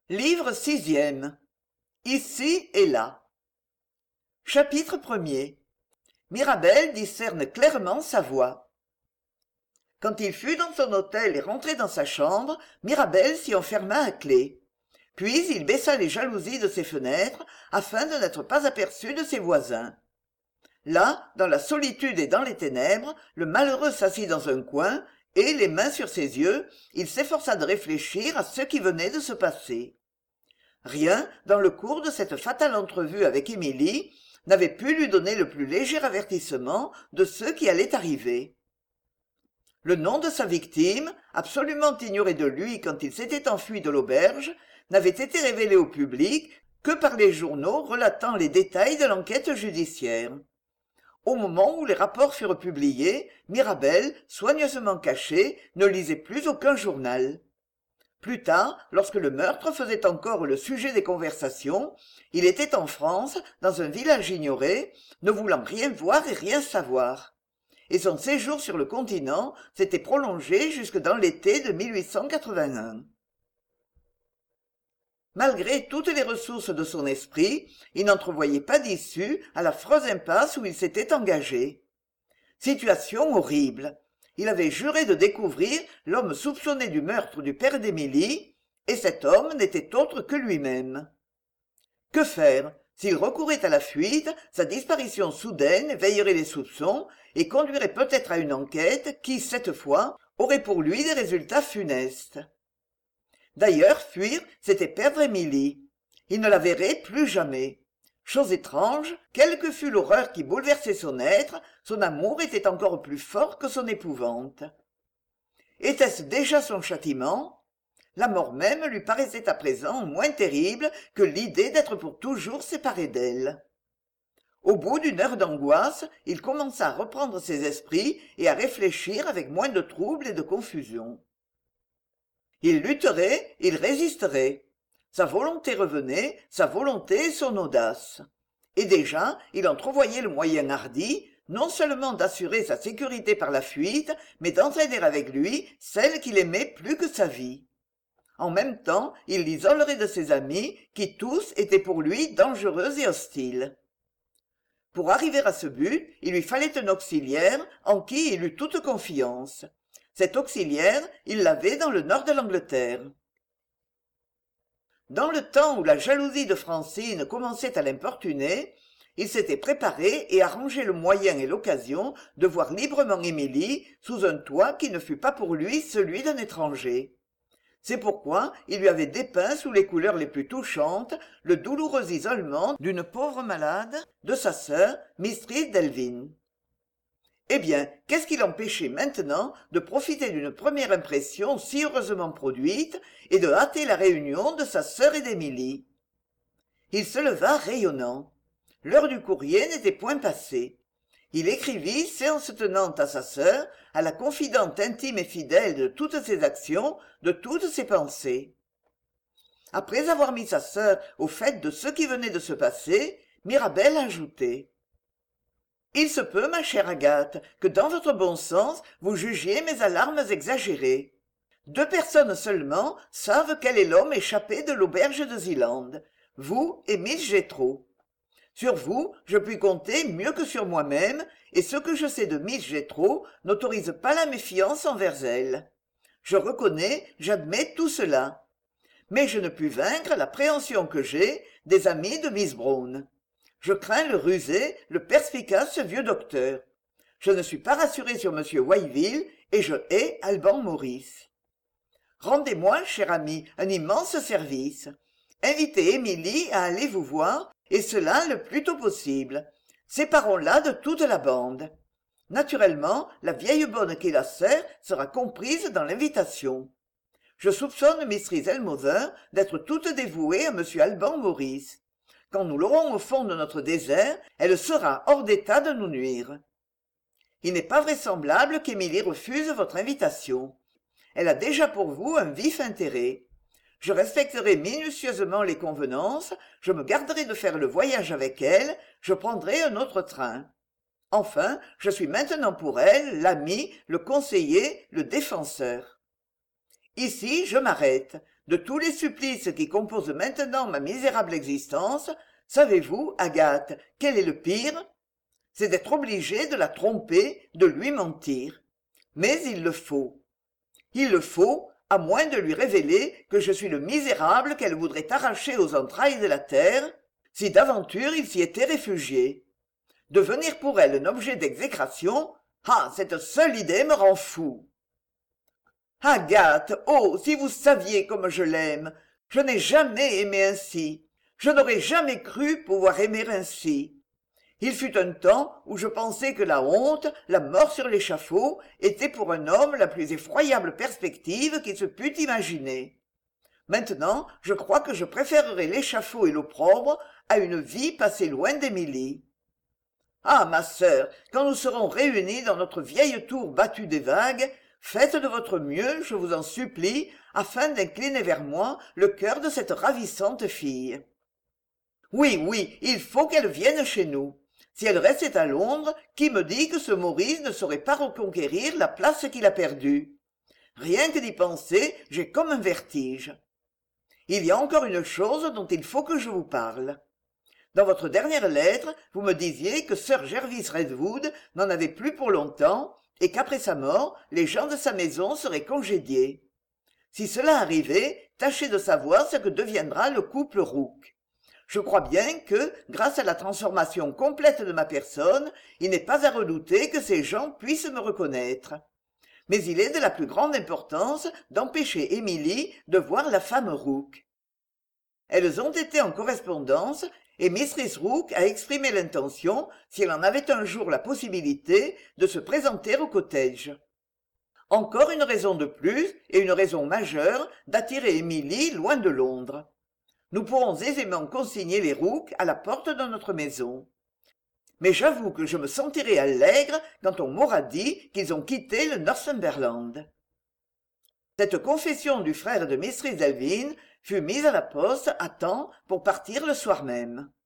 Livre sixième. Ici et là. Chapitre premier. Mirabel discerne clairement sa voix. Quand il fut dans son hôtel et rentré dans sa chambre, Mirabel s'y enferma à clef. Puis il baissa les jalousies de ses fenêtres afin de n'être pas aperçu de ses voisins. Là, dans la solitude et dans les ténèbres, le malheureux s'assit dans un coin et, les mains sur ses yeux, il s'efforça de réfléchir à ce qui venait de se passer. Rien, dans le cours de cette fatale entrevue avec Émilie, n'avait pu lui donner le plus léger avertissement de ce qui allait arriver. Le nom de sa victime, absolument ignoré de lui quand il s'était enfui de l'auberge, n'avait été révélé au public que par les journaux relatant les détails de l'enquête judiciaire. Au moment où les rapports furent publiés, Mirabel, soigneusement caché, ne lisait plus aucun journal. Plus tard, lorsque le meurtre faisait encore le sujet des conversations, il était en France, dans un village ignoré, ne voulant rien voir et rien savoir. Et son séjour sur le continent s'était prolongé jusque dans l'été de 1881. Malgré toutes les ressources de son esprit, il n'entrevoyait pas d'issue à l'affreuse impasse où il s'était engagé. Situation horrible. Il avait juré de découvrir l'homme soupçonné du meurtre du père d'Émilie, et cet homme n'était autre que lui-même. Que faire? S'il recourait à la fuite, sa disparition soudaine éveillerait les soupçons et conduirait peut-être à une enquête qui, cette fois, aurait pour lui des résultats funestes. D'ailleurs, fuir, c'était perdre Émilie. Il ne la verrait plus jamais. Chose étrange, quelle que fût l'horreur qui bouleversait son être, son amour était encore plus fort que son épouvante. Était-ce déjà son châtiment? La mort même lui paraissait à présent moins terrible que l'idée d'être pour toujours séparé d'elle. Au bout d'une heure d'angoisse, il commença à reprendre ses esprits et à réfléchir avec moins de trouble et de confusion. Il lutterait, il résisterait. Sa volonté revenait, sa volonté et son audace. Et déjà, il entrevoyait le moyen hardi, non seulement d'assurer sa sécurité par la fuite, mais d'entraîner avec lui celle qu'il aimait plus que sa vie. En même temps, il l'isolerait de ses amis, qui tous étaient pour lui dangereux et hostiles. Pour arriver à ce but, il lui fallait un auxiliaire en qui il eût toute confiance. Cet auxiliaire, il l'avait dans le nord de l'Angleterre. Dans le temps où la jalousie de Francine commençait à l'importuner, il s'était préparé et arrangé le moyen et l'occasion de voir librement Émilie sous un toit qui ne fut pas pour lui celui d'un étranger. C'est pourquoi il lui avait dépeint sous les couleurs les plus touchantes le douloureux isolement d'une pauvre malade, de sa sœur, Mistress Delvin. Eh bien, qu'est-ce qui l'empêchait maintenant de profiter d'une première impression si heureusement produite et de hâter la réunion de sa sœur et d'Émilie? Il se leva rayonnant. L'heure du courrier n'était point passée. Il écrivit, séance tenante à sa sœur, à la confidente intime et fidèle de toutes ses actions, de toutes ses pensées. Après avoir mis sa sœur au fait de ce qui venait de se passer, Mirabel ajoutait: il se peut, ma chère Agathe, que dans votre bon sens, vous jugiez mes alarmes exagérées. 2 personnes seulement savent quel est l'homme échappé de l'auberge de Zealand, vous et Miss Jethro. Sur vous, je puis compter mieux que sur moi-même, et ce que je sais de Miss Jethro n'autorise pas la méfiance envers elle. Je reconnais, j'admets tout cela. Mais je ne puis vaincre l'appréhension que j'ai des amis de Miss Brown. Je crains le rusé, le perspicace vieux docteur. Je ne suis pas rassuré sur M. Wyville et je hais Alban Morris. Rendez-moi, cher ami, un immense service. Invitez Émilie à aller vous voir, et cela le plus tôt possible. Séparons-la de toute la bande. Naturellement, la vieille bonne qui la sert sera comprise dans l'invitation. Je soupçonne Mistress Elmother d'être toute dévouée à M. Alban Morris. Quand nous l'aurons au fond de notre désert, elle sera hors d'état de nous nuire. Il n'est pas vraisemblable qu'Émilie refuse votre invitation. Elle a déjà pour vous un vif intérêt. Je respecterai minutieusement les convenances, je me garderai de faire le voyage avec elle, je prendrai un autre train. Enfin, je suis maintenant pour elle l'ami, le conseiller, le défenseur. Ici, je m'arrête. De tous les supplices qui composent maintenant ma misérable existence, savez-vous, Agathe, quel est le pire? C'est d'être obligé de la tromper, de lui mentir. Mais il le faut. Il le faut, à moins de lui révéler que je suis le misérable qu'elle voudrait arracher aux entrailles de la terre, si d'aventure il s'y était réfugié. Devenir pour elle un objet d'exécration, ah, cette seule idée me rend fou. Agathe, oh, si vous saviez comme je l'aime, je n'ai jamais aimé ainsi, je n'aurais jamais cru pouvoir aimer ainsi. Il fut un temps où je pensais que la honte, la mort sur l'échafaud, était pour un homme la plus effroyable perspective qu'il se pût imaginer. Maintenant, je crois que je préférerais l'échafaud et l'opprobre à une vie passée loin d'Émilie. Ah, ma sœur, quand nous serons réunis dans notre vieille tour battue des vagues, faites de votre mieux, je vous en supplie, afin d'incliner vers moi le cœur de cette ravissante fille. Oui, oui, il faut qu'elle vienne chez nous. Si elle restait à Londres, qui me dit que ce Maurice ne saurait pas reconquérir la place qu'il a perdue? Rien que d'y penser, j'ai comme un vertige. Il y a encore une chose dont il faut que je vous parle. Dans votre dernière lettre, vous me disiez que Sir Gervis Redwood n'en avait plus pour longtemps et qu'après sa mort, les gens de sa maison seraient congédiés. Si cela arrivait, tâchez de savoir ce que deviendra le couple Rook. Je crois bien que, grâce à la transformation complète de ma personne, il n'est pas à redouter que ces gens puissent me reconnaître. Mais il est de la plus grande importance d'empêcher Émilie de voir la femme Rook. Elles ont été en correspondance et Mistress Rook a exprimé l'intention, si elle en avait un jour la possibilité, de se présenter au cottage. Encore une raison de plus, et une raison majeure, d'attirer Émilie loin de Londres. Nous pourrons aisément consigner les Rook à la porte de notre maison. Mais j'avoue que je me sentirai allègre quand on m'aura dit qu'ils ont quitté le Northumberland. Cette confession du frère de Mistress Delvin fut mise à la poste à temps pour partir le soir même.